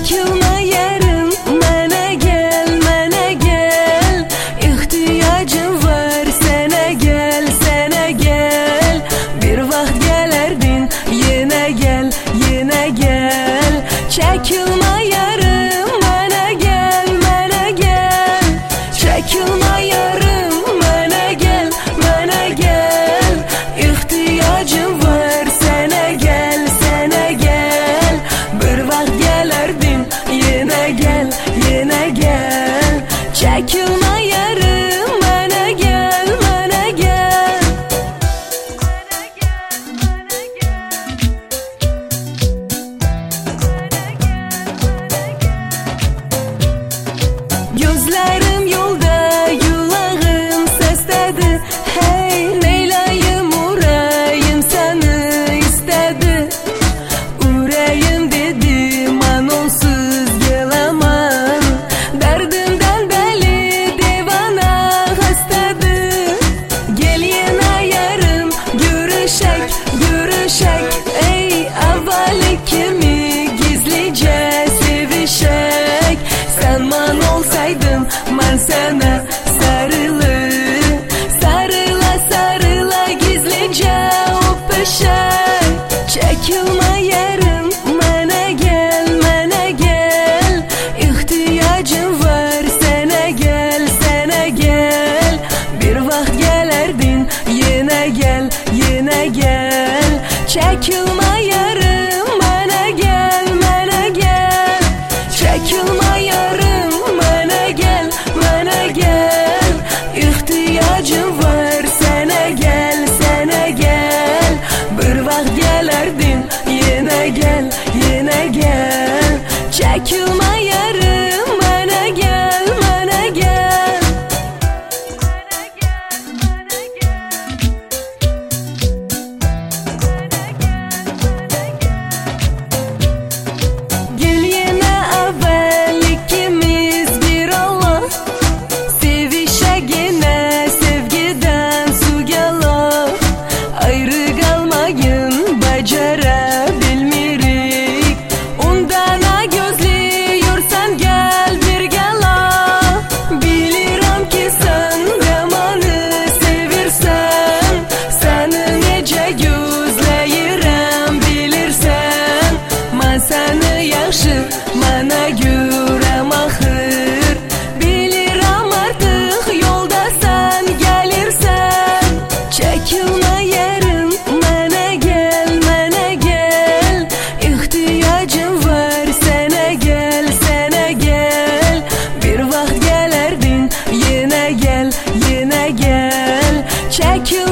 Çekilme yarım, mənə gel, mənə gel. İhtiyacım var, sənə gel, sənə gel. Bir vaxt gələrdin, yenə gel, yenə gel. Çəkilmə yarım, mənə gel, mənə gel. Çəkilmə yarım, mənə gel, mənə gel. İhtiyacım var, sənə gel, sənə gel. Bir vaxt gələrdin, yenə gel, yenə gel. Çəkilmə yarım, mənə gel, mənə gel. Gözlərim yolda, yulağım səslədi. Hey, neyləyim ürəyim səni istədi. Ürəyim dedi, mən onsuz geləməm. Dərdimdən bəli divana xəstədir. Gel yenə yarım, görüşək, görüşək. Ey, əvvəli kimi gizlicə sevişək. Sən mən olsaydın, mən sənə sarılır. Sarıla, sarıla gizlicə öpüşək. Çəkilmə yarım, mənə gel, mənə gel. İhtiyacım var, sənə gel, sənə gel. Bir vaxt gələrdin, yenə gel, yenə gel. Çəkilmə yarım, mənə gel, mənə gel. Çəkilmə yarım, mənə gel, mənə gel. İhtiyacım var, sənə gel, sənə gel. Bir vaxt gələrdin, yenə gel, yenə gel. Çəkilmə yarım, mənə gel, mənə gel. Gel yenə əvvəl ikimiz bir Allah. Sevişək yenə sevgidən su gələr. Ayrı qalmayın, bacara bilmirik. Ondana gözləyirsən, gəl bir gələ. Bilirəm ki sən qəmanı sevirsən. Səni necə gözləyirəm bilirsən. Mən səni yaxşı, mənə görəm axır. Bilirəm artıq yolda sən gəlirsən. Çəkilmə yarım, mənə gel, mənə gel. İhtiyacım var, sənə gel, sənə gel. Bir vaxt gələrdin, yenə gel, yenə gel. Çəkilmə